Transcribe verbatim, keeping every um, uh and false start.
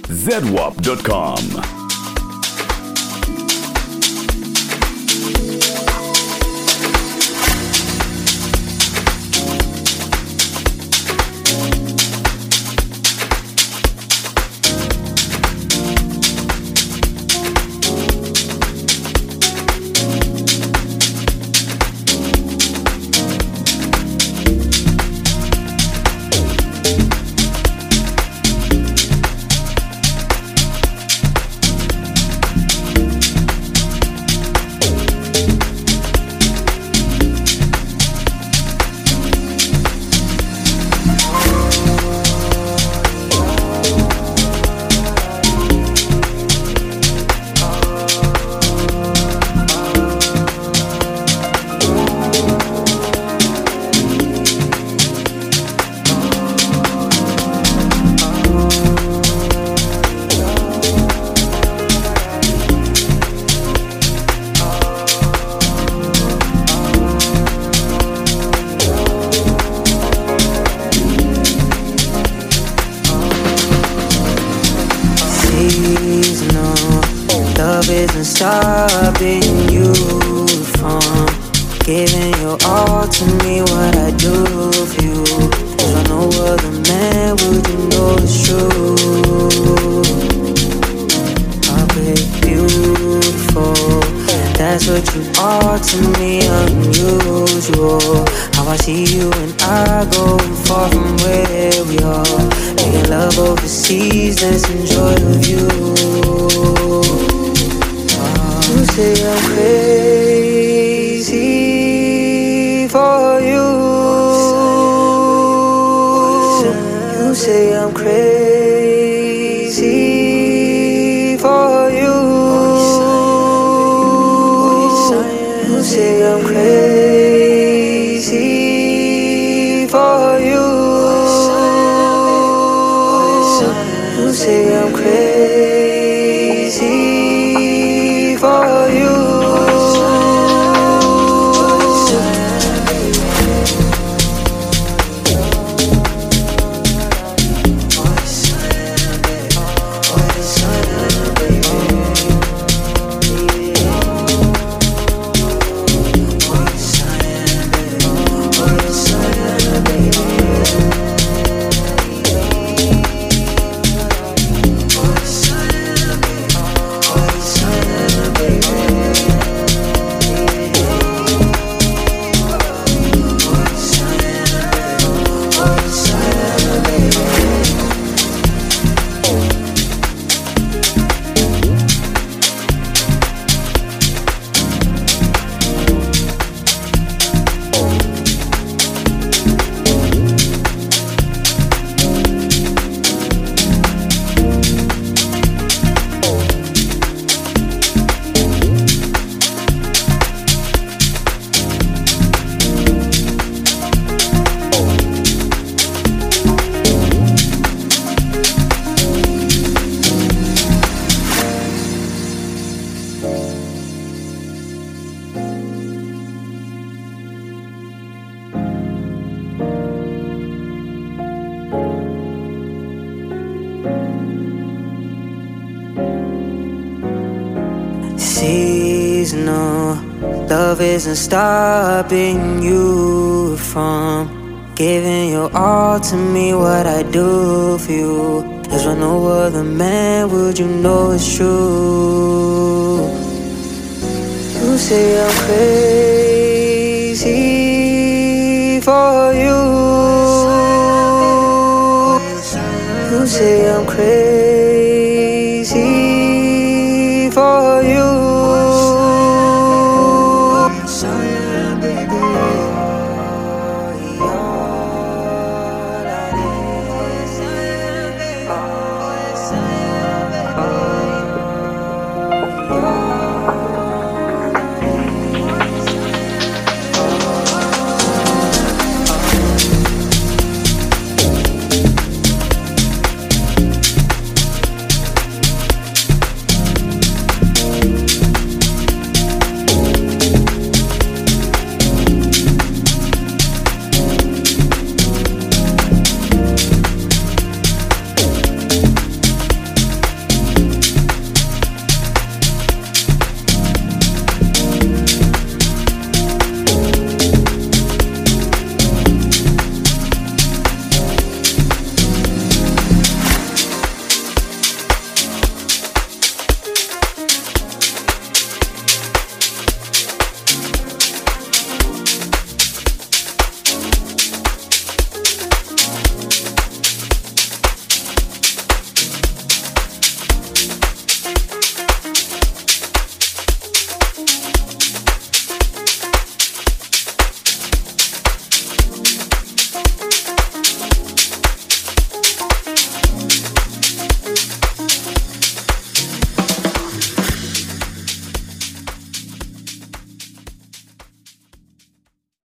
zedwap dot com. Isn't stopping you from giving your all to me. What I do for you, if I know other man, would you know it's true? Oh, baby, beautiful, that's what you are to me. Unusual, how I see you and I go far from where we are. Making love overseas, let's enjoy the view. You say I'm crazy for you. You say I'm crazy for you. You say I'm crazy for you. You say I'm crazy for you. Seasonal, love isn't stopping you from giving your all to me. What I do for you is for no other man, would you know it's true? You say I'm crazy for you. You say I'm crazy